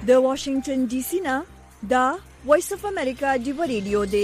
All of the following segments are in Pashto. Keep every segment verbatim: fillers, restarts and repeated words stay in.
د واشنگټن ډي سي نه دا وایس اف امریکا دی ریډیو دی.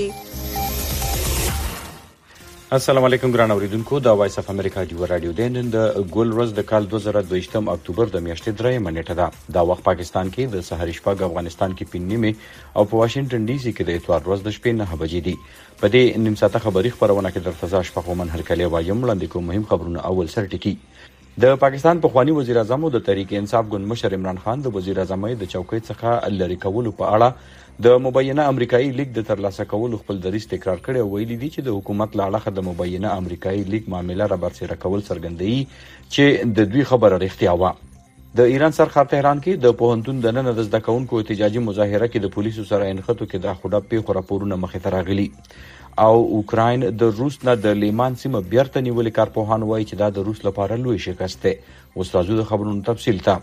السلام علیکم ګران اوریدونکو، دا وایس اف امریکا دی رادیو دی. نن د ګل ورځ د کال دوه زره دوه اکتوبر د میاشتې درېمه نیټه ده. دا وخت پاکستان کې د سحر شپږ، افغانستان کې پنځه نیمه او په واشنگټن ډي سي کې د اتوار ورځ د شپې نه بجې دي. په دې نیم ساعته خبري خبرونه کې درته ځا شپه من هرکلی وایم. وړاندې کوم مهم خبرونه. اول سر ټکی د پاکستان پخوانی وزیر اعظم او د تحریک انصاف ګوند مشر عمران خان د وزیر اعظم د چوکۍ څخه لری کولو په اړه د مبینه امریکایي لیگ د ترلاسه کولو خپل دریځ تکرار کړی او ویلي دي چې د حکومت له اړخه د مبینه امریکایي لیگ معاملې را برسېره کول څرګندوي چې د دوی خبره رښتیا و. د ایران سرخار تهران کې د پوهنتون د نن د زده کوونکو احتجاجي مظاهره کې د پولیسو سره انخته کې د خډه پیښو راپورونه مخې ته راغلي او اوکراین د روس نه د لیمان سیمه بیرته نیولې. کارپوهان وایي چې دا د روس لپاره لوی شکست دی. اوس راځو د خبرونو تفصیل ته.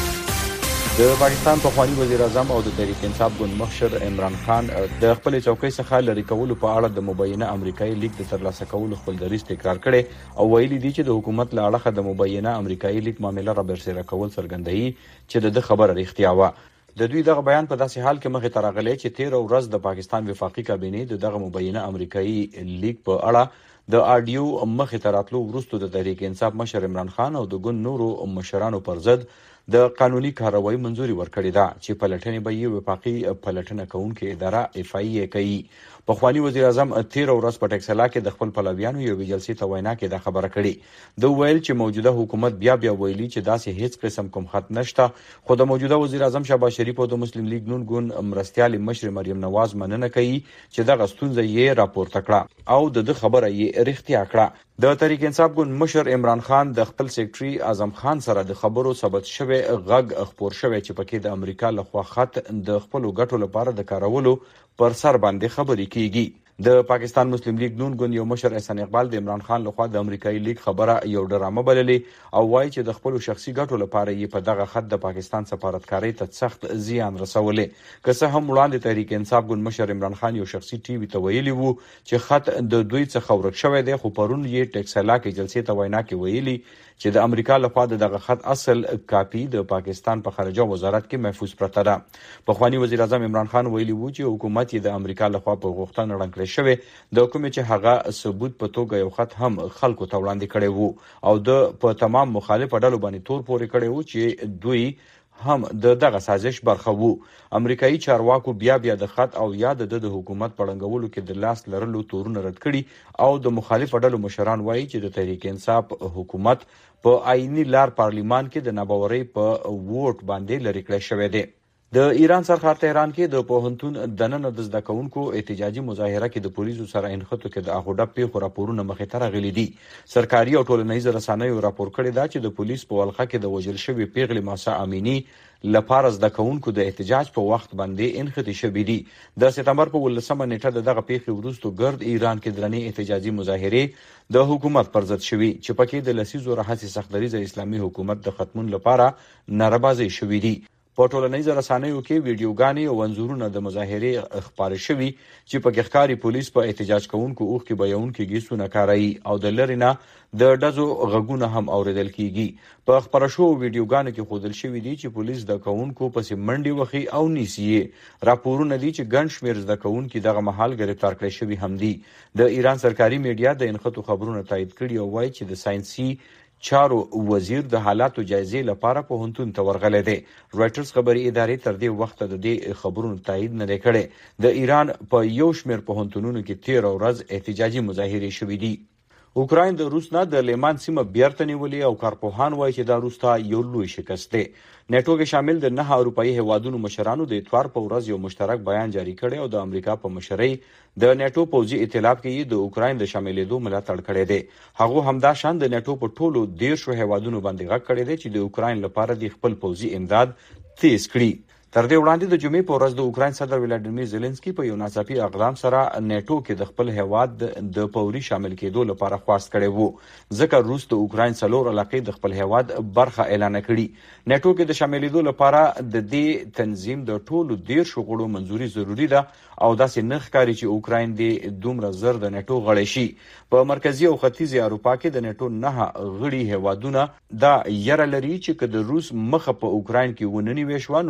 د پاکستان پخوانی وزیر اعظم او د تحریک انصاف ګوند مشر عمران خان د خپل چوکۍ څخه لری کولو په اړه د مبینه امریکایي لیگ د ترلاسه کولو خپل دریځ تکرار کړي او ویلي دي چې د حکومت له اړخه د مبینه امریکایي لیگ معاملې را برسېره کول څرګندوي چې د خبره رښتیا و. د دوی دغه بیان په داسې حال کې مخې ته راغلی چې تیر ورځ د پاکستان وفاقي کابینې د دغه مبینه امریکایي لیگ په اړه د آډیو مخې ته راتلو وروسته د تحریک انصاف مشر عمران خان او د ګوند نورو مشرانو پر ضد د قانوني کاروایی منځوري ورکړې ده چې پلټنې به یې وفاقي پلټنه کوونکې اداره اف ای ای کوي. پخوانی وزیر اعظم تیر ورځ په ټکسلا کې د خپل پلویانو یو جلسې ته وینا کې دا خبره کړې. د ویل چې موجوده حکومت بیا بیا ویلي چې داسې هیڅ قسم کوم خط نشته، خو د موجوده وزیر اعظم شهباز شریف او د مسلم لیگ نون ګوند مرستیال مشر مریم نواز مننه کوي چې دغه ستونزه یې راپورته کړه او د خبره یې رښتیا کړه. د تحریک انصاف ګوند مشر عمران خان د خپل سیکرټري اعظم خان سره د خبرو ثبت شوی غږ خپور شوی چې پکې د امریکا لخوا خط د خپل ګټو لپاره د کارولو پر سر باندې خبرې کیږي. د پاکستان مسلم لیگ نون ګوند یو مشر احسان اقبال د عمران خان لخوا د امریکایي لیگ خبره یو ډرامه بللې او وایي چې د خپل شخصي ګټو لپاره یې په دغه خط د پاکستان سفارتکارۍ ته سخت زیان رسولې. که څه هم وړاندې تحریک انصاف ګوند مشر عمران خان یو شخصي ټي وي ته ویلي وو چې خط د دوی څخه ورک شوی دی، خو پرون یې ټکسلا کې جلسې ته وینا کې ویلي چې د امریکا لخوا دغه خط اصل کاپی د پاکستان په خارجه وزارت کې محفوظ پرته ده. پخوانی وزیر اعظم عمران خان ویلي وو چې حکومت یې د امریکا لخوا په غوښتنه ړنګ کړی شوی د کومې چې هغه ثبوت په توګه یو خط هم خلکو ته وړاندې کړی وو او د په تمام مخالف ډلو باندې تور پورې کړی وو چې دوی هم د دغه سازش برخه وو. امریکایي چارواکو بیا بیا د خط او یا د د حکومت په ړنګولو کې د لاس لرلو تورونه رد کړي او د مخالف ډلو مشران وایي چې د تحریک انصاف حکومت په آئینی لار پارلیمان کې د ناباورۍ په ووټ باندې لری کړی شوی دی. د ایران سرخار تهران کې د پوهنتون د نن د زده کوونکو احتجاجي مظاهره کې د پولیسو سره انخته کې د اغوډه پیښو راپورونه مخې ته راغلي دي. سرکاري او ټولنیزو رسنیو راپور کړی دا چې د پولیس په ولخه کې د وژل شوی پیغلې ماسا امینی لپاره زده کوونکو د احتجاج په وخت باندې انخته شوی دي. د سپتمبر په ولسمه نیټه د دغه پیښې وروسته ګرد ایران کې درنې احتجاجي مظاهره د حکومت پر ضد شوی چې پکې د لسیزو راهیسې سختدریز اسلامي حکومت د ختمون لپاره ناربازي شوی دي. په ټولنیزو رسنیو کې ویډیوګانې او انځورونه د مظاهرې خپاره شوي چې پکې ښکاري پولیس په احتجاج کوونکو اوښکې بهیونکي ګیسونه کاروي او د لرې نه د ډزو غږونه هم اورېدل کیږي. په خپاره شوو ویډیوګانو کې ښودل شوي دي چې پولیس زده کوونکو پسې منډې وهي او نیسي یې. راپورونه دي چې ګڼ شمېر زده کوونکي دغه مهال ګرفتار کړای شوي هم دي. د ایران سرکاري میډیا د انخته خبرونه تایید کړي او وایي چې د ساینسي چارو وزیر د حالاتو جایزې لپاره پوهنتون ته ورغلی دی. رویټرز خبري ادارې تر دې وخته د دې خبرونو تایید نه دی کړی. د ایران په یو شمېر پوهنتونونو کې تیر ورځ احتجاجي مظاهرې شوې دي. اوکراین د روس نه د لیمان سیمه بیرته نیولې او کارپوهان وایي چې دا روس ته یو لوی شکست دی. نیټو کې شامل د نه اروپایي هیوادونو مشرانو د اتوار په ورځ یو مشترک بیان جاری کړی او د امریکا په مشرۍ د نیټو پوځي ائتلاف کې د اوکراین د شاملېدو ملاتړ کړی دی. هغه همدا شان د نیټو په ټولو دیرشو هیوادونو باندې غږ کړی دی چې د اوکراین لپاره د خپل پوځي امداد تیز کړي. تر دې وړاندې د جمعې په ورځ د اوکراین صدر ولادیمیر زيلنسکي په یو ناڅاپي اقدام سره نیټو کې د خپل هیواد د فوري شامل کېدو لپاره خواست کړی وو، ځکه روس د اوکراین څلور علاقې د خپل هیواد برخه اعلان کړي. نیټو کې د شاملېدو لپاره د دې تنظیم د ټولو دیرشو غړو منځوري ضروری ده او داسې نه ښکاري چې اوکراین د دومره زر د نیټو غړی شي. په مرکزی او ختیځی اروپا کې د نیټو نه غړي هیوادونه دا یره لري چې که د روس مخه په اوکراین کې ونني وشو نو کې د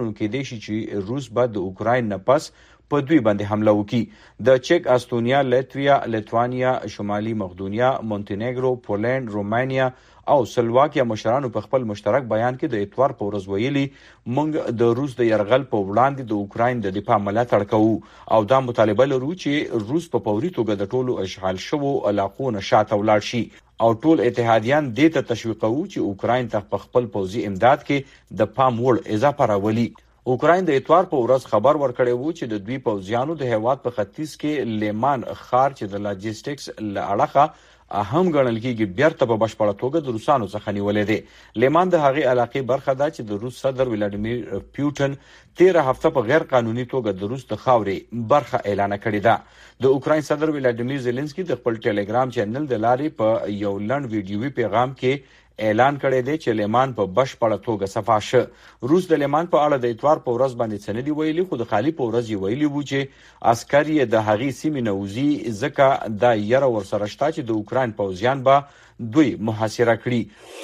شي چې روس به د اوکراین نه پس په دوی باندې حمله وکړي. د چک، استونیا، لاتویا، لیتوانیا، شمالي مقدونیا، مونټینیګرو، پولند، رومانیا او سلواکیا مشرانو په خپل مشترک بیان کې د اتوار په ورځ ویلي موږ د روس د يرغل په وړاندې د اوکراین د دفاع ملاتړ کوو او دا مطالبه لرو چې روس په فوري توګه د ټولو اشغال شوو علاقو نه شاته ولاړ شي او ټول اتحادیان دې ته تشویقوي چې اوکراین ته په خپل پوځي امداد کې د پام وړ اضافه راولي. اوکراین د اتوار په ورځ خبر ورکړی وو چې د دوی پوځیانو د هیواد په ختیځ کې لیمان ښار چې د لاجستیکس له اړخه اهم ګڼل کېږي بیرته په بشپړه توګه د روسانو څخه نیولې دی. لیمان د هغې علاقې برخه ده چې د روس صدر ولادیمیر پیوټن تیره هفته په غیر قانوني توګه د روس د خاورې برخه اعلان کړې ده. د اوکراین صدر ولادیمیر زيلنسکي د خپل ټلګرام چینل د لارې په یو لنډ ویډیوي پیغام کې اعلان کړی دی چې لیمان په بشپړه توګه صفا شه. روس د لیمان په اړه د اتوار په ورځ باندې څه نه دي ویلي، خو د خالي په ورځ یې ویلي وو چې عسکر یې د هغې سیمې نه وځي ځکه دا یره ورسره شته چې د اوکراین پوځیان به دوی محاصره کړي.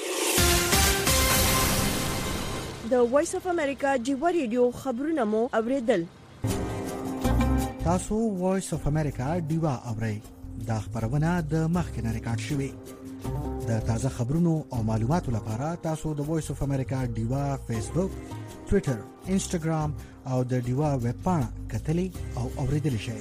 د وایس اف امریکا ډیوا ریډیو خبرونه مو اوریدل. تاسو وایس اف امریکا ډیوا اورئ. دا خبرونه د مخکنه ریکارډ شوې. د تازه خبرونو او معلوماتو لپاره تاسو د وایس اف امریکا ډیوا فیسبوک، ټوئیټر، انسټاګرام او د ډیوا ویب پاڼه کتلی او اوریدلی شئ.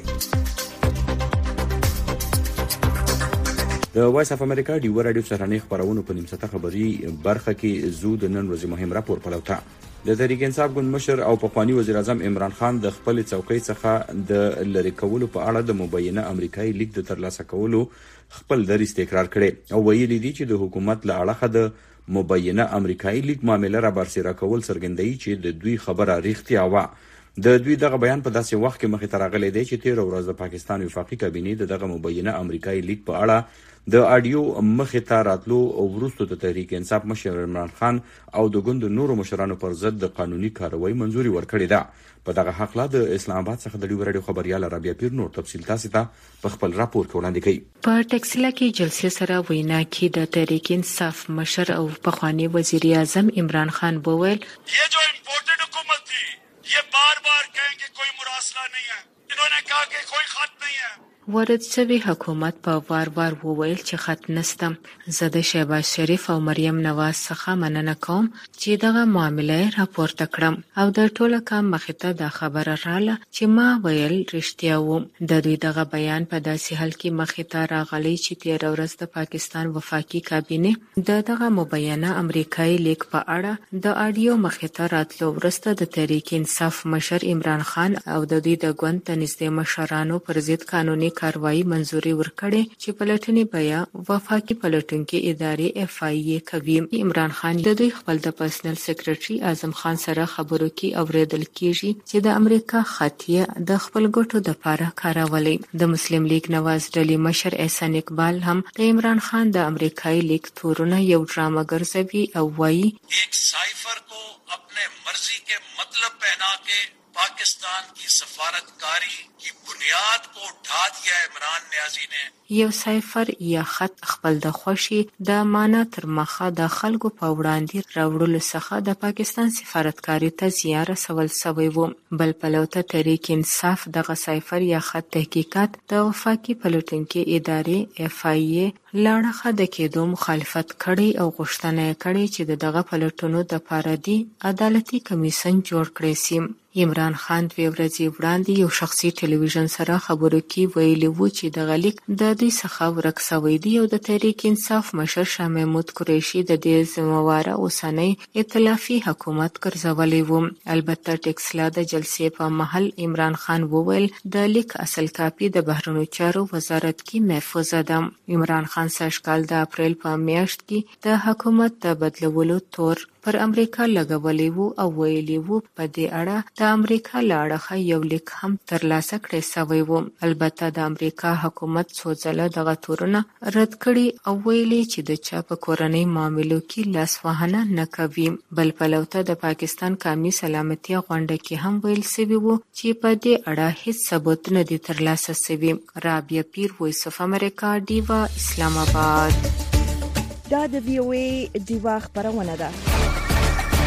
د وایس اف امریکا ډیوا رادیو سهرنۍ خبرونو په نیمسته خبري برخه کې زو د نن ورځې مهم راپور پلوتا. د تحریک انصاف ګوند مشر او پخوانی وزیر اعظم عمران خان د خپل څوکۍ څخه د لری کولو په اړه د مبینه امریکایي لیک د ترلاسه کولو خپل دریځ تکرار کړي او ویلي دي چې د حکومت له اړخه د مبینه امریکایي لیک معاملې را برسېره کول څرګندوي چې د دوی خبره ریښتیا وه. د دوی دغه بیان په داسې وخت کې مخې ته راغلی دی چې تیر ورځ د پاکستان وفاقي کابینې د دغه مبینه امریکایي لیک په اړه د اډیو مخې ته راتلو او وروسته د تحریک انصاف مشر عمران خان او د ګوند نورو مشرانو پر ضد د قانوني کاروایی منځوري ورکړې ده. په دغه حق د اسلام آباد څخه د ډیو رادیو خبريال رابعه پیر نور تفصیل تاسو ته په خپل راپور کې وړاندې کوي. په ټکسلا کې جلسې سره وینا کې د تحریک انصاف مشر او پخوانی وزیر اعظم عمران خان وویل یہ جو امپورٹڈ حکومت تھی یہ بار بار کہیں کہ کوئی مراسلہ نہیں ہے، انہوں نے کہا کہ کوئی خط نہیں ہے. ورد شوی حکومت په وار وار وویل چې خط نسته. زه د شهباز شریف او مریم نواز څخه مننه کوم چې دغه معاملې راپورته کړم او د ټوله کام مخې ته دا خبره رااله چې ما ویل رښتیا و. د دوی دغه بیان په داسې حال کې مخې ته راغلی چې تېره ورځ د پاکستان وفاقي کابینې د دغه مبینه امریکایي لیک په اړه د اډیو مخې ته راتلو وروسته د تحریک انصاف مشر عمران خان او د دوی د ګوند ته نږدې مشرانو پر ضد قانوني کاروایی منځوري ورکړي چې پلټنې بیا وفاقي پلټونکي ادارې اف آی ای کوي. عمران خان د دوی خپل د پرسنل سیکریټري اعظم خان سره خبرو کې اوریدل کیږي چې د امریکا خطیه د خپل ګټو د لپاره کارولي. د مسلم لیگ نواز ډلې مشر احسان اقبال هم د عمران خان د امریکایي لیک تورونه یو ډرامه ګرځوي او وایي ایک سایفر کو اپنے مرضی کے مطلب پہنا کے پاکستان کی سفارتکاری کی بنیاد کو اٹھا دیا عمران نیازی نے. یو سایفر یا خط خپل د خوشي د معنا تر مخه د خلکو په وړاندې راوړلو څخه د پاکستان سفارتکاری ته زیان رسول شوی و. بل پلوته تحریک انصاف دغه سایفر یا خط تحقیقات د وفاقي پلټونکي ادارې اف آی ای لاړه د کېدو مخالفت کړي او غوښتنه کړي چې دغه پلټونو د پاردي عدالتي کمیسن جوړ کړي سي. عمران خان دوی ورځې وړاندې یو شخصي ټلویزیون سره خبرو کې ویلي وو چې د غلیک د دوی څخه ورک شوی دی او د تحریک انصاف مشر شاه محمود قریشي د دې ذمہواره اوسنۍ ائتلافي حکومت ګرځولې وو. البته ټکسلا د جلسې په محل عمران خان وویل د لیک اصل کاپي د بهرنیو چارو وزارت کې محفوظ ده. عمران خان سږکال د اپریل په میاشت کې د حکومت د بدلولو تور پر امریکا لګولې وو او ویلي وو په دې اړه د امریکا له اړخه یو لیک هم ترلاسه کړی شوی و. البته د امریکا حکومت څو ځله دغه تورونه رد کړي او ویلي چې د چا په کورنۍ معاملو کې لاسوهنه نه کوي. بل پلوته د پاکستان قومي سلامتي غونډه کې هم ویل شوی وو چې په دې اړه هیڅ ثبوت نه دي ترلاسه شوي. رابعه پیر، وایس اف امریکا، ډیوا، اسلام آباد. دا د وی او ای ډیوا خبرونه ده.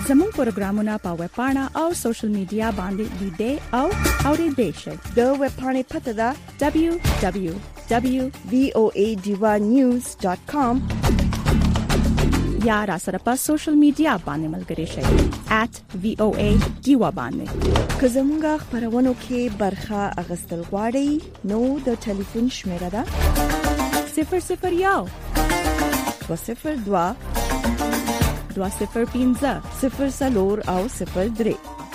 زموږ پروګرامونه په ویب پاڼه او سوشل میډیا باندې لیدئ او اورېدئ شئ. د ویب پاڼې پته ده دبليو دبليو دبليو ډاټ وی او ای ډیوا نیوز ډاټ کام یا را سره په سوشل میډیا باندې ملګري شئ at وی او ای ډیوا باندې. که زموږ خبرونو کې برخه اغستل غواړئ نو د ټلیفون شمیره ده صفر صفر یو دو صفر دو دو صفر پنځه صفر څلور او صفر درې.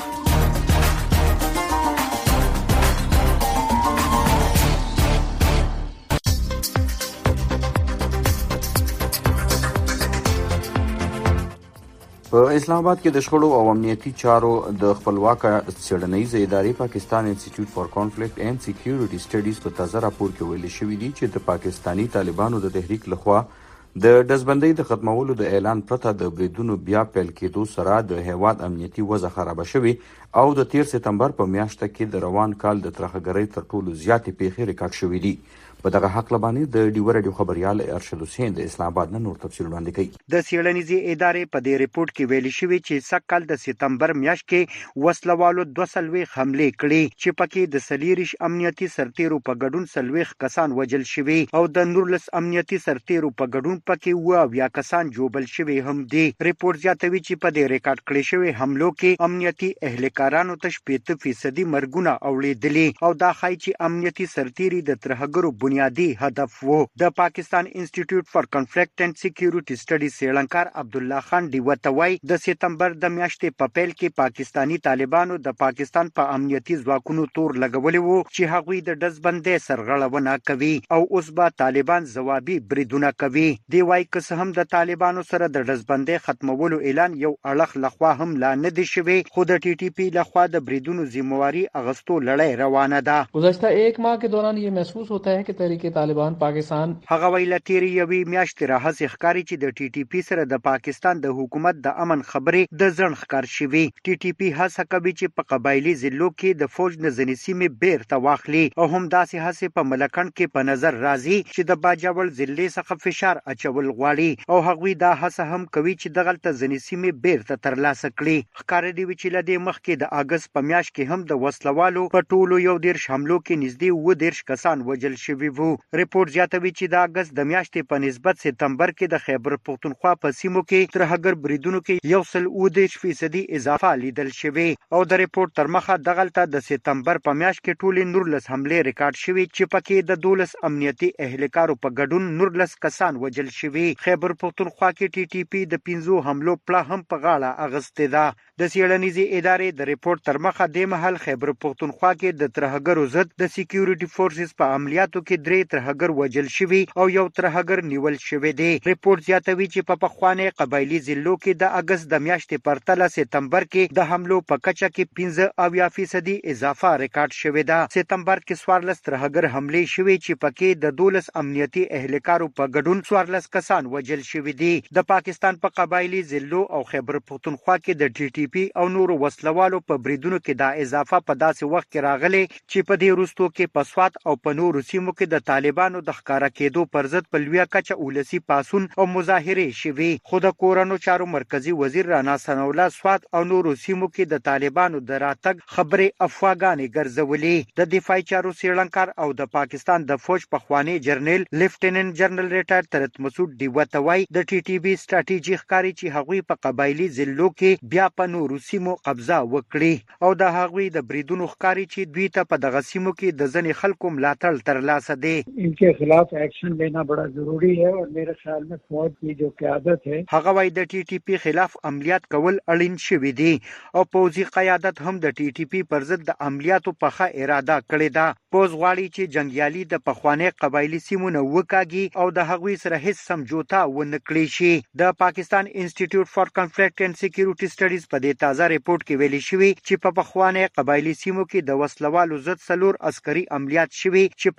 په اسلام آباد کې د شخړو او امنیتي چارو د خپلواک څېړنیزې ادارې پاکستان انسټیټیوټ فار کانفلیکټ اینڈ سکیورټي سټډیز په تازه راپور کې ویل شوی دی چې د پاکستانی طالبانو د تحریک لخوا د ډزبندۍ د ختمولو د اعلان پرته د بریدونو بیا پیل کېدو سره د هیواد امنیتي وضع خراب شوی او د تیر سپتمبر په میاشت کې د روان کال د ترهګرۍ تر ټولو زیاتې پیښې ریکارډ شوې دي. په دغه حق لبانې د ډیو رادیو خبريال ارشد حسین د اسلام آباد نه نور تفصیل وړاندې کوي. د څېړنیزې ادارې په دې ریپورت کې ویل شوی چې سکهال د سپتمبر میاشت کې وسلوالو دوه سلويخ حمله کړې چې پکې د سلیریش امنیتي سرتیرو په ګډون سلويخ کسان وجل شوي او د نورلس امنیتي سرتیرو په ګډون پکې و بیا کسان جوبل شوي هم دي. ریپورت زیاتوي چې په دې ریکارډ کړي شوی حملو کې امنیتي اهلکارانو ته شپږ فیصدي مرګونه اوریدلي او دا ښایي چې امنیتي سرتیري د ترهګرو بنیادی هدف وو. د پاکستان انسټیټیوټ فار کانفلیکټ اینڈ سکیورټي سټډیز څېړنکار عبد الله خان دیوتوي د سپتمبر د میاشتې په پیل کې پاکستانی طالبانو د پاکستان په پا امنیتي ځواکونو تور لګولې وو چې هغوی د ډزبندۍ سرغړونه کوي او اوس به طالبان ځوابي بریدونه کوي. دی وايي که څه هم د طالبانو سره د ډزبندۍ ختمولو اعلان یو اړخ لخوا هم لا نه دی شوی خو د ټي ټي پی لخوا د بریدونو ذمہواری اغستو لړۍ روانه ده. گزشتہ ایک ماہ کے دوران یہ محسوس ہوتا ہے کہ تحریک طالبان پاکستان هغه ویل تیری یوې میاشتې راهیسې ښکاري چې د ټي ټي پی سره د پاکستان د حکومت د امن خبرې د ځنډ ښکار شوي. ټي ټي پی هڅه کوي چې په قبایلي ضلعو کې د فوج نه ځینې سیمې بیرته واخلي او هم داسې هڅې په ملکند کې په نظر راځي چې د باجوړ ضلع څخه فشار اچول غواړي او هغوی دا هڅه هم کوي چې دغلته ځینې سیمې بیرته ترلاسه کړي. ښکار دی چې له دې مخکې د اگست په میاشت کې هم د وسلوالو په ټولو یو دېرش حملو کې نږدې اووه دېرش کسان وجل شوي وو. ریپورت زیاتوي چې د اگست د میاشتې په نسبت سپتمبر کې د خیبر پختونخوا په سیمو کې ترهګر بریدونو کې یو سل اووه دېرش فیصدي اضافه لیدل شوې او د ریپورت تر مخه دغلته د سپتمبر په میاشت کې ټولې نورلس حملې ریکارډ شوې چې پکې د دولس امنیتي اهلکارو په ګډون نورلس کسان وجل شوي. خیبر پختونخوا کې ټي ټي پی د پنځو حملو پړه هم په غاړه اغستې ده. د څېړنیزې ادارې د ریپورت تر مخه د مهال خیبر پختونخوا کې د ترهګرو ضد د سکیورټي فورسز په عملیاتو کې درې ترهګر وجل شوي او یو ترهګر نیول شوی دی. ریپورت زیاتوي چې په پخواني قبایلی ضلعو کې د اگست د میاشتې پرتله سپتمبر کې د حملو په کچه کې پنځه اویا فیصدي اضافه ریکارډ شوې ده. سپتمبر کې څوارلس ترهګر حملې شوې چې پکې د دولس امنیتي اهلکارو په ګډون څوارلس کسان وجل شوي دي. د پاکستان په قبایلی ضلعو او خیبر پختونخوا کې د ټي ټي پی او نورو وسلوالو په بریدونو کې دا اضافه په داسې وخت کې راغلي چې په دې وروستو کې په سوات او په نورو سیمو کې د طالبانو د ښکارا کېدو پر ضد په لویه کچه ولسي پاڅون او مظاهرې شوي. خو د کورنو چارو مرکزی وزیر رانا ثناالله سوات او نورو سیمو کې د طالبانو د راتګ خبرې افواګانې ګرځولې. د دفاعي چارو څېړنکار او د پاکستان د فوج پخوانی جرنیل لیفټیننټ جنرال ریټایر طلعت مسعود دیوتوي د ټي ټي بي ستراتیژي ښکاري چې هغوی په قبایلی ضلعو کې بیا په نورو سیمو قبضه وکړي او د هغوی د بریدونو ښکاري چې دوی ته په دغه سیمو کې د ځینې خلکو ملاتړ ترلاسه دی. इनके खिलाफ एक्शन लेना बड़ा जरूरी है और मेरे ख्याल में फौज की जो क़यादत है هغه وايي د ټي ټي پی خلاف عملیات کول اړین شوی دی او پوځي قیادت هم د ټي ټي پی پر ضد د عملیاتو په ښه اراده کړې ده. پوځ غواړي چې جنگیالي د پخوانی قبایلی سیمونه وکاږي او د هغوی سره هیڅ سمجوتا ونه کړي شي. د پاکستان انسټیټیوټ فار کانفلیکټ اینڈ سکیورټي سټډیز په دې تازه ریپورت کې ویلي شوی چې په پخوانی قبایلی سیمو کې د وسلوالو ضد څلور عسکري عملیات شوي چې پکې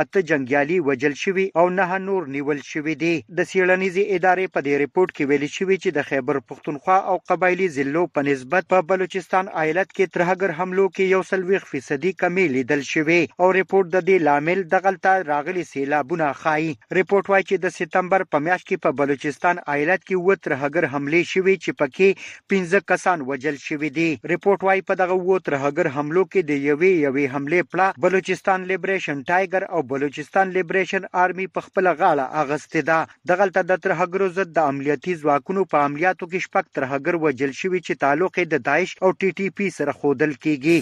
اته جنگیالي وجل شوي او نه نور نیول شوي دي. د سیړنیزي ادارې په دې ریپورت کې ویلي شوي چې د خیبر پختونخوا او قبایلی ضلعو په نسبت په بلوچستان ایالت کې ترهګر حملو کې یو سلويخ فیصدي کمی لیدل شوي او ریپورت د دې لامل د غلطه راغلي سیلابونه ښایي. ریپورت وايي چې د سپتمبر په میاشت کې په بلوچستان ایالت کې و ترهګر حملې شوي چې پکې پنځه کسان وجل شوي دي. ریپورت وايي په دغه و ترهګر حملو کې د یوې یوې حملې پړه بلوچستان لیبریشن ټایګر او بلوچستان لیبریشن آرمي په خپل غاړه اغستې ده. د غلطه د ترهګرو ضد د عملیاتي ځواکونو په عملیاتو کې شپږ ترهګر وجل شوي چې تعلق یې د داعش او ټي ټي پی سره ښودل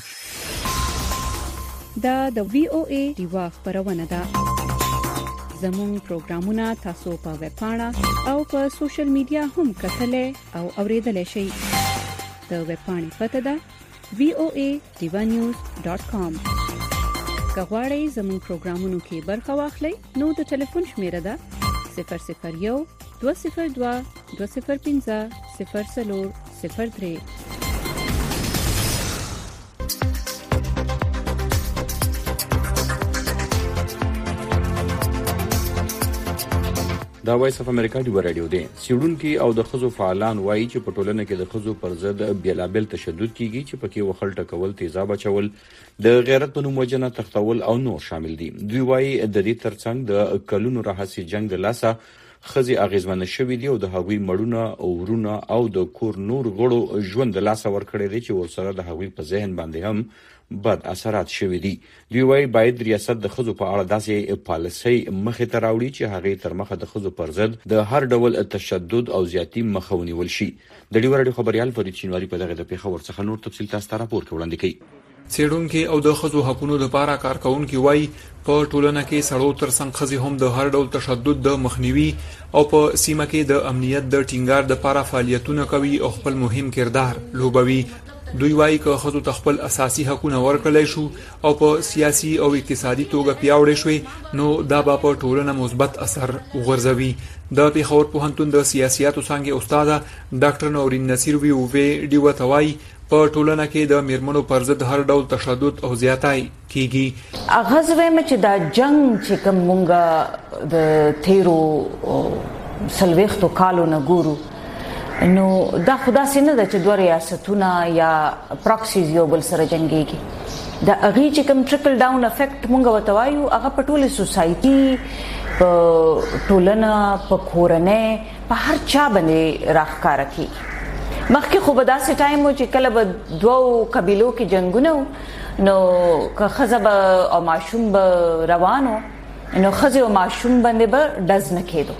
کیږي. دا د وی او ای ډیوا خبرونه ده. زموږ پروګرامونه تاسو په ویب پاڼه او په سوشل میډیا هم کتلای او اوریدلای شئ. د ویب پاڼې پته ده وی او ای ډیوا نیوز ډاٹ کام. که غواړئ زموږ پروګرامونو کې برخه واخلئ نو د ټلیفون شمیره ده صفر صفر یو دوه صفر دوه دوه صفر پنځه صفر څلور صفر درې. دا وایس اف امریکا دی رادیو دی. سیډونکو او د خزو فعالان وایي چې په ټولنه کې د خزو پر ضد بیلابل تشدد کیږي چې پکې وخل ټکول، تیزاب اچول، د غیرت په نوم وجنه تختول او نور شامل دي. دوی وایي د دې ترڅنګ د کلونو راهسي جنگ د لاسه خزي اغیزمن شوې دي او د هغوی مړونه او ورونه او د کور نور غړو ژوند د لاسه ورکړي دي چې ورسره د هغوی په ذهن باندې هم بد اثرات شوي دي. دوی وایي باید ریاست د خزو په اړه داسې پالیسۍ مخې ته راوړي چې هغې تر مخه د خزو پر ضد د هر ډول تشدد او زیاتی مخه ونیول شي. د ډیو رادیو خبريال فرید شینواری په دغه د پیښور څخه نور تفصیل تاسو ته راپور وړاندې کوي. سیډونکو او د خزو حقوقو لپاره کارکونکو وایي په ټولنه کې سړو ترڅنګ خزي هم د هر ډول تشدد د مخنیوي او په سیمه کې د امنیت د ټینګار لپاره فعالیتونه کوي او خپل مهم کردار لوبوي. دوی وایي که خزو تخپل اساسي حقوقونه ورکړل شو او په سیاسي او اقتصادي توګه پیاوړې شوي نو دا به په ټولنه مثبت اثر وغورځوي. د پیښور پوهنتون د سیاستو څانګې استاد ډاکټر نورین نصیر وی او وی ډیو توای په ټولنه کې د میرمنو پر ضد هر ډول تشدد او زیاتای کیږي. اغاز وایم چې دا جنگ چې کوم مونږه د تیرو سلويختو کالو نه ګورو نو دا خدا سينه د چې دوه ریاستونه یا پراکسیز یو بل سره جنگيږي. دا اغي چې کوم ټریکل ډاون افیکټ مونږ وتوایو هغه په ټوله سوسايټي په ټولنه په کورنۍ په هر چا باندې راخکاره کیږي. مخکې خو به داسې ټایم و چې کله به دوو قبیلو کې جنگونه نو که ښځه به او ماشوم به روانو نو ښځې او ماشوم باندې به ډز نه کېدو.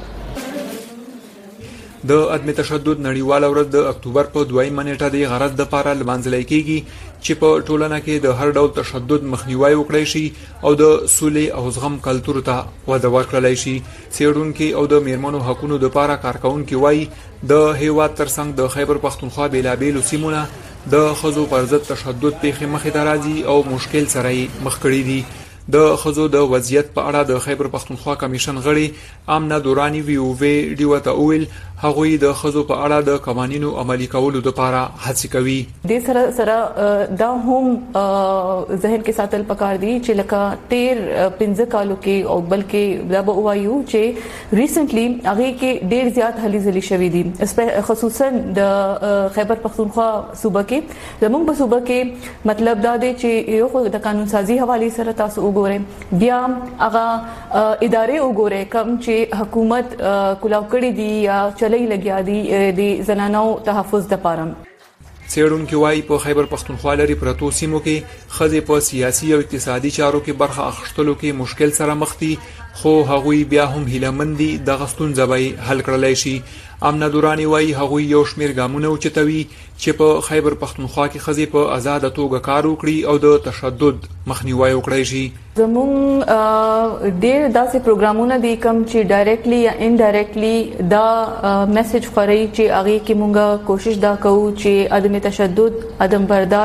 د عدم تشدد نړیواله ورځ د اکتوبر په دویمه نیټه د غرض د لپاره لمانځل کېږي چې په ټولنه کې د هر ډول تشدد مخنیوي وکړي شي او د سولې او زغم کلتور ته وده ورکړل شي. سیډونکو او د میرمنو حقوقو لپاره کارکونکو وایي د هیواد ترڅنګ د خیبر پختونخوا بیلابېلو سیمونه د خزو پر ضد تشدد پیښې مخې ته راځي او مشکل سره مخ کړي دي. د خزو د وضعیت په اړه د خیبر پختونخوا کمیشن غړي امنه دورانی وی او وی ډیو ته اول هغوی د خزو په اړه د قوانینو عملي کولو لپاره هڅه کوي. د سره سره دا هم ذهن کې ساتل پکار دي چې لکه تیر پنځه کالو کې او بلکې دا به وایو چې ریسنټلی هغه کې ډیر زیات هلي ځلي شوې دي خصوصا د خیبر پختونخوا صوبه کې. زموږ په صوبه کې مطلب دا دی چې یو د قانون سازي حواله سره تاسو وګورئ بیا هغه ادارې وګورئ کوم چې حکومت کولاو کړی دي یا چلای لګیا دي د زنانو تحفظ لپاره. سیډونکو وايي په خیبر پختونخوا لري پروتو سیمو کې خځې په سیاسي او اقتصادي چارو کې برخه اخیستلو کې مشکل سره مخ دي خو هغوی بیا هم هیلمندي د غستون زبای حل کړلای شي. امنه دورانی وايي هغوی یو شمیر ګامونه اوچتوي چې په خیبر پختونخوا کې خځې په آزاد توګه کار وکړي او د تشدد مخنیوي وکړي شي. زموږ ډېر داسې پروګرامونه دي کوم چې ډایرکټلی یا انډایرکټلی دا میسج خوري چې هغه کې مونږه کوشش دا کوو چې عدم تشدد، عدم برداشت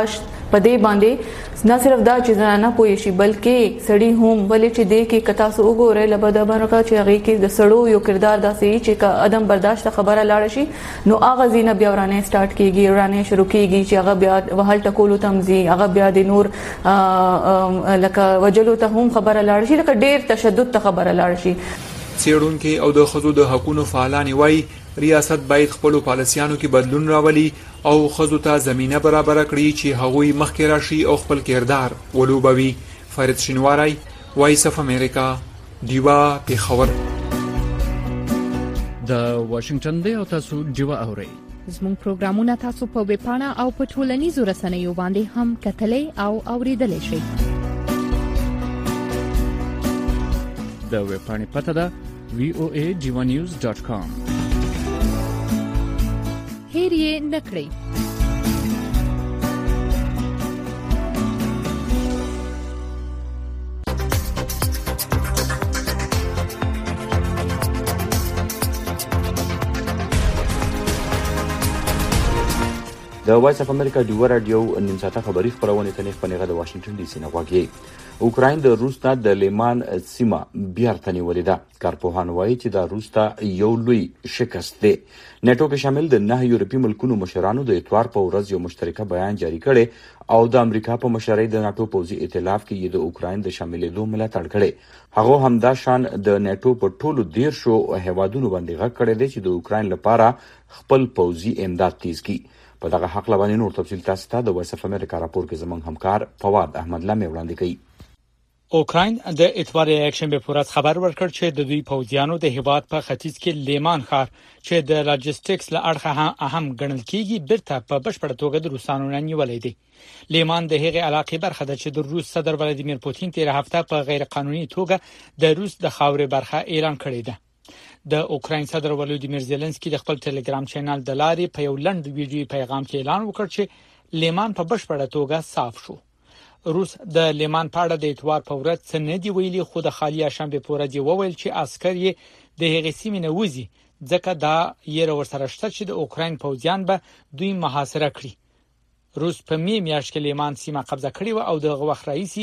پدې باندې نه صرف دا چې زنانه پوي شي بلکې سړی هم ولې چې دې کې کتا سو وګوره لبد باندې چې هغه کې د سړو یو کردار داسې چې ادم برداشت خبره لاړ شي نو هغه زینه بیا ورانه سٹارټ کیږي ورانه شروع کیږي چې هغه بیا وهل ټکولو تمزي هغه بیا د نور لکه وجلو ته هم خبره لاړ شي لکه ډیر تشدد ته خبره لاړ شي. څېړونکي او د ښځو د حقوقو فعالان وایي ریاست باید خپل پالیسیانو کې بدلون راولي او ښځو ته زمينه برابر کړي چې هغوی مخکې راشي او خپل کردار ولوبوي. فرید شینواری، وایس اف امریکا، دیوا پیښور. د واشنگټن دی او تاسو دیوا اورئ. زموږ پروګرامونه تاسو په ویب پاڼه او په ټولنیزو رسنیو باندې هم کتلای او اوریدلای شئ. د ویب پاڼې پته ده وی او ای ډیوا نیوز ډاٹ کام. هیر یې نکړئ. د وایس اف امریکا دیوا رادیو نیم ساعته خبری خبرونه ته نه پنیغه د واشنگټن ډي سي نه واګي. اوکراین د روس نه د لیمان سیمه بیرته نیولې ده. کارپوهان وایي چې د روس ته یو لوی شکست دی. نیټو کې شامل د نه یورپی ملکونو مشرانو د اتوار په ورځ یو مشترکه بیان جاری کړي او د امریکا په مشرۍ د ناتو پوځي ائتلاف کې د اوکراین د شاملېدو ملاتړ کړي. هغه همدا شان د نیټو په ټولو ډیر شو هیوادونو باندې غږ کړی دی چې د اوکراین لپاره خپل پوځي امداد تیز کړي. په دغه حق لبانې نور تفصیل تاسو ته د وایس اف امریکا راپور کې زموږ همکار فواد احمد لمه وړاندې کوي. اوکراین د اتوار اکشن به پورت خبر ورکړ چې د دوی پوځیانو د هیواد په ختیځ کې لیمان ښار چې د لاجستیکس له اړخه اهم ګڼل کیږي بیرته په بشپړه توګه د روسانو نه نیولې دي. لیمان د هغې علاقې برخه ده چې د روس صدر ولادیمیر پوتین تیر هفته په غیر قانوني توګه د روس د خاورې برخه اعلان کړې ده. د اوکراین صدر ولادیمیر زيلنسکي د خپل ټلګرام چینل د لارې په یو لنډ ویډیو پیغام کې اعلان وکړ چې لیمان په بشپړه توګه صاف شو. روس د لیمان په اړه د اتوار په ورځ څه نه دی ویلي، خو د خالیه شنبه په ورځ وویل چې عسكر یې د هغې سیمې نه وځي ځکه دا یې ورسره شته چې د اوکراین پوځیان به دوی محاصره کړي. روس په می میاشت کې لیمان سیمه قبضه کړې و او د وخت رئیس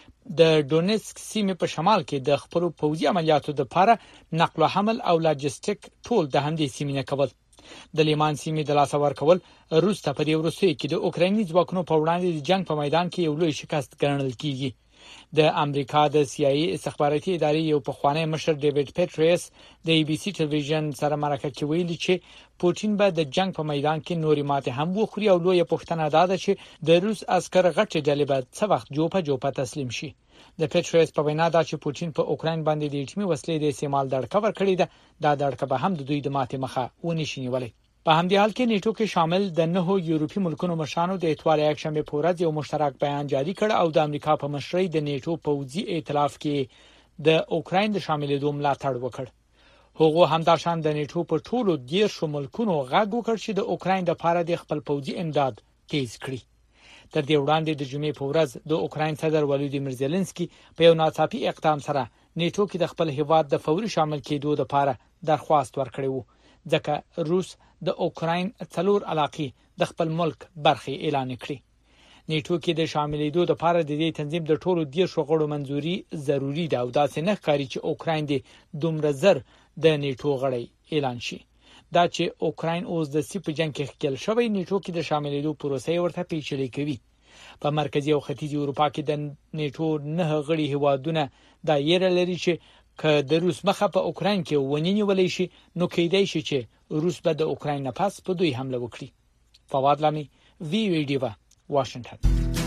د ډونیسک سیمې په شمال کې د خپل پوځي عملیاتو لپاره نقل و حمل او لاجستیک ټول د همدې سیمې نه کول. د لیمان سیمې د لاس ورکول روس ته په دې وروستیو کې د اوکرایني ځواکونو په وړاندې د جنگ په میدان کې یو لوی شکست ګڼل کیږي. د امریکا د سی آی ای استخباراتي ادارې یو پخوانی مشر ډیوډ پیټریس د ای بي سي ټلویزیون سره مرکه کې ویلي چې پوتین به د جنگ په میدان کې نوري ماته هم وخوري او لوی پښتنه ده چې د روس عسكر غټ ډلې به څه وخت جوپه جوپه تسلیم شي. د پیټریس په وینا دا چې پوتین په اوکراین باندې د اټومي وسلې د استعمال دړکه ور کړې ده، دا دړکه به هم د دوی د ماته مخه ونشي نیولای. په همدې حال کې نیټو کې شامل د نهو یورپی ملکونو مشرانو د اتوار یکشنبه په ورځ یو مشترک بیان جاری کړ او د امریکا په مشرۍ د نیټو پوځي ائتلاف کې د اوکراین د شاملېدو ملاتړ وکړ. هغه همداشان د نیټو په ټولو دیرشو ملکونو غږ وکړ چې د اوکراین لپاره د خپل پوځي امداد تیز کړي. تر دې وړاندې د جمعې په ورځ د اوکراین صدر ولادیمیر زيلنسکي په یو ناڅاپي اقدام سره نیټو کې د خپل هیواد د فوري شامل کېدو لپاره درخواست ورکړی و، ځکه روس د اوکراین څلور علاقې د خپل ملک برخه اعلان کړې. نیټو کې د شاملېدو لپاره د دې تنظیم د ټولو دیرشو غړو منځوري ضروری ده او دا څه نه ښکاري چې اوکراین د دومره زر د نیټو غړی اعلان شي. دا چې اوکراین اوس د سی په جنگ کې ښکېل شوی نیټو کې د شاملېدو پروسه ورته پیچلې کوي. په مرکزی او ختیځی اروپا کې د نیټو نه غړي هیوادونه دا یې لري چې که د روس مخه په اوکراین کې ونیولې شي نو کېدای شي چې روس به د اوکراین نه پس په دوی حمله وکړي. فواد لامي، وی وی ډیوا، واشنگټن.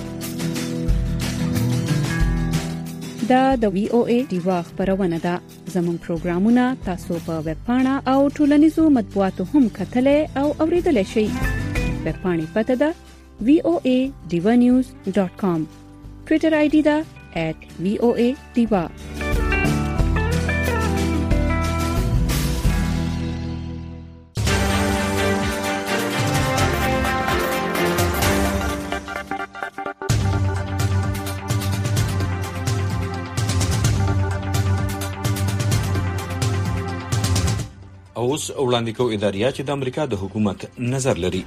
دا د وی او ای ډیوا خبرونه ده. زموږ پروګرامونه تاسو په ویب پاڼه او ټولنیزو مطبوعاتو هم کتلای او اوریدلای شئ. ویب پاڼې پته ده وی او ای ډیوا نیوز ډاٹ کام. ټوئیټر آی ډی ده ایٹ وی او ای ډیوا. اوس وړاندې کوو ادارې چې د امریکا د حکومت نظر لري.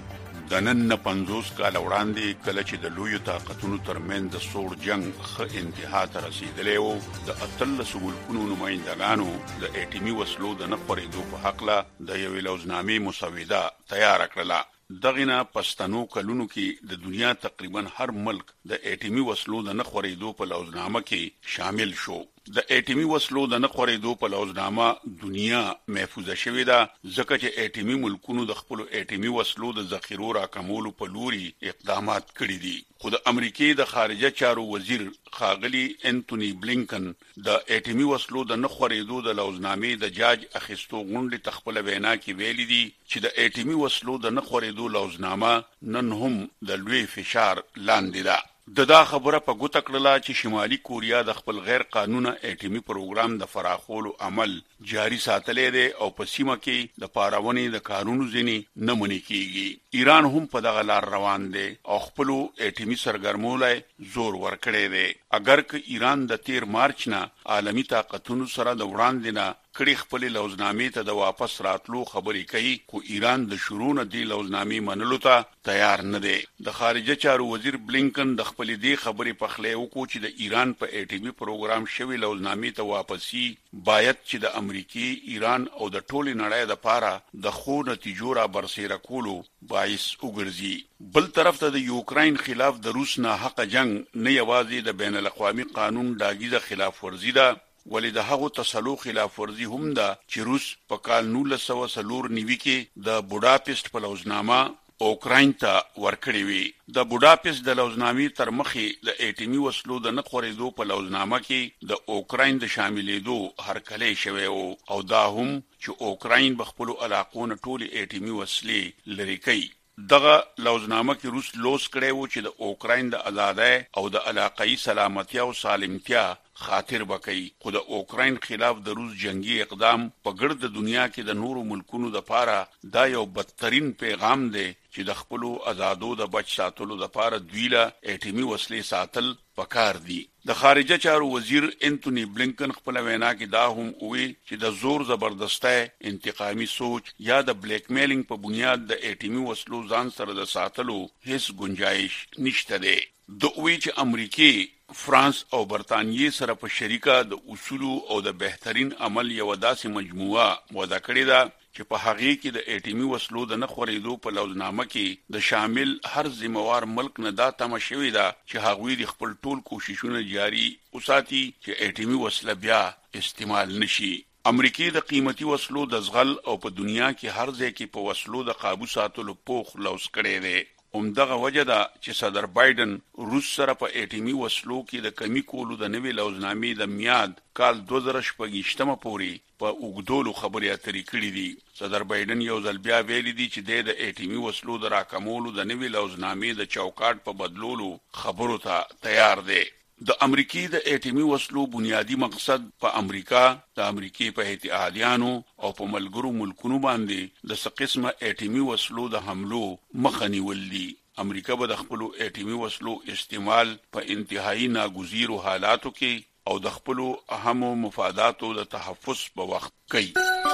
د نن نه پنځوس کال وړاندې کله چې د لویو طاقتونو ترمنځ د سوړ جنگ ښه انتها ته رسیدلی و د اتلسو ملکونو نمایندګانو د اټومي وسلو د نه خورېدو په هکله د یوې لوزنامې مسوده تیاره کړله. دغه نه پښتنو کلونو کې د دنیا تقریبا هر ملک د اټومي وسلو د نه خورېدو په لوزنامه کې شامل شو. د اټومي وسلو د نه خورېدو په لوزنامه دنیا محفوظه شوې ده ځکه چې اټومي ملکونو د خپل اټومي وسلو د ذخیرو راکمولو په لوري اقدامات کړي دي. خو د امریکای د خارجه چارو وزیر ښاغلي انټونی بلینکن د اټومي وسلو د نه خورېدو د لوزنامې د جاج اخیستو غونډې تخپل وینا کې ویلي دي چې د اټومي وسلو د نه خورېدو لوزنامه نن هم د لوی فشار لاندې ده. د دا خبره په ګوته کړله چې شمالي کوریا د خپل غیر قانونه اټومي پروګرام د فراخولو عمل جاری ساتلی دی او په سیمه کې د پارونې د کارونو ځینې نه منې کیږي. ایران هم په دغه لار روان دی او خپل اټومي سرګرمولای زور ورکړی دی. اگر که ایران د تیر مارچ نه عالمی طاقتونو سره د وړاندې نه کړي خپل لوزنامې ته د واپس راتلو خبرې کوي خو ایران د شروع نه دی لوزنامې منلو ته تیار نه دی. د خارجه چارو وزیر بلینکن د خپل دې خبرې په خله وکړو چې د ایران په اټومي پروګرام شوی لوزنامې ته واپسی باید چې د امریکای، ایران او د ټولې نړۍ لپاره د خو نتیجو را برسېره کولو باعث وګرځي. بل طرف ته د یوکراین خلاف د روس نه حق جنگ نه یوازې د بین الاقوامي قانون داګیزه خلاف ورزي ده ولې د هغو تسلو خلاف ورزي هم ده چې روس په کال نولس سوه څلور نوي کې د بوډاپېسټ په لوزنامه اوکراین ته ورکړې وي. د بوډاپېسټ د لوزنامې تر مخې د اټومي وسلو د نه خورېدو په لوزنامه کې د اوکراین د شاملېدو هرکلی شوی و او دا هم چې اوکراین به خپلو علاقو نه ټولې اټومي وسلې لرې کوي. دغه لوزنامه کې روس لوس کړی و چې د اوکراین د ازادۍ او د علاقايي سلامتیا او سالمتیا خاطر بکئی. خو د اوکراین خلاف د روس جنگي اقدام په ګرد دنیا کې د نورو ملکونو د پاره دا یو بدترین پیغام دی چې د خپل آزادو د بچ ساتلو د پاره دوی له اټومي وسلې ساتل پکار دي. د خارجه چارو وزیر انټونی بلینکن خپل وینا کې دا هم وی چې د زور زبردستی انتقامي سوچ یا د بلیک میلینګ په بنیاد د اټومي وسلو ځان سره د ساتلو هیڅ گنجائش نشته دی. دوی چې امریکای، فرانس او برتانیې سره په شریکه د اصولو او د بهترین عمل یو داسې مجموعه وضع کړې ده چې په هغه کې د اټومي وسلو د نه خورېدو په لوزنامه کې د شامل هر ذمہوار ملک نه دا تمه شوې ده چې هغوی د خپل ټول کوششونه جاری وساتي چې اټومي وسله بیا استعمال نشي. امریکای د قیمتي وسلو د زغل او په دنیا کې هر ځای کې په وسلو د قابو ساتلو پوخ لوز کړی دی. همدغه وجه ده چې صدر بایدن روس سره په اټومي وسلو کې د کمی کولو د نوې لوزنامې د میاد کال دوه زره شپږ پورې په اوږدولو خبرې اترې کړې دي. صدر بایدن یو ځل بیا ویلي دي چې د اټومي وسلو د راکمولو د نوې لوزنامې د چوکاټ په بدلولو خبرو ته تیار دی. د امریکای د اټومي وسلو بنیادی مقصد په امریکا، د امریکای په اتحادیانو او په ملګرو ملکونو باندې د څه قسمه اټومي وسلو د حملو مخه نیول دي. امریکا به د خپل اټومي وسلو استعمال په انتهایی ناګزیرو حالاتو کې او د خپل اهمو مفاداتو د تحفظ په وخت کوي.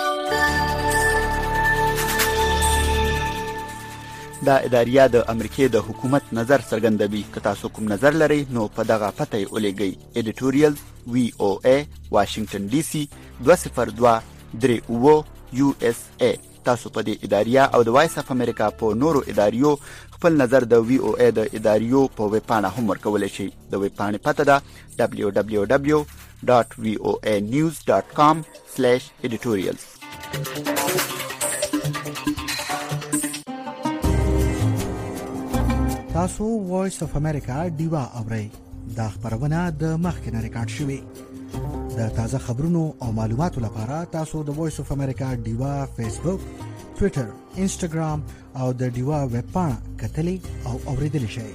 دا اداریه د امریکای د حکومت نظر څرګندوي. که تاسو کوم نظر لرئ نو په دغه پته یې ولېږئ. ایډیټوریال وی او ای واشنگټن ډي سي دوه صفر دوه درې اوه یو اس ای. تاسو په دې اداریه او د وایس اف امریکا په نورو اداریو خپل نظر د وی او ای د اداریو په ویب پاڼه هم ورکولی شئ. د ویب پاڼې پته ده دبلیو دبلیو دبلیو ډاټ وی او ای نیوز ډاټ کام سلیش ایډیټوریالز. تاسو وایس اف امریکا ډیوا اورئ. دا خبرونه د مخکنه ریکارډ شوې. د تازه خبرونو او معلوماتو لپاره تاسو د وایس اف امریکا ډیوا فیسبوک، ټوئیټر، انسټاګرام او د ډیوا ویب پاڼه کتلی او اوریدلی شئ.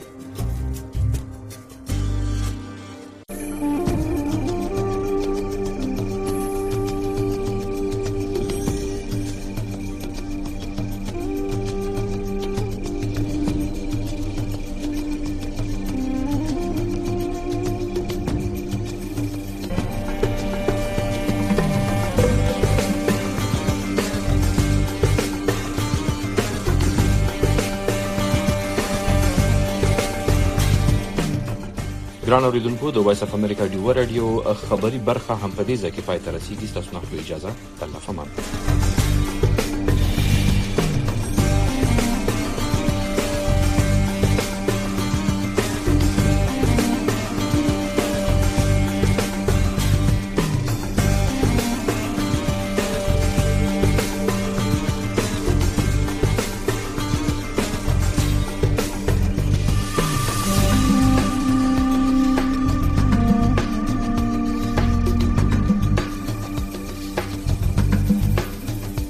ګران اوریدونکو د وایس اف امریکا ډیو رادیو خبري برخه هم په دې ځکه پای ته رسیدي. تاسو نه اجازه تر لفه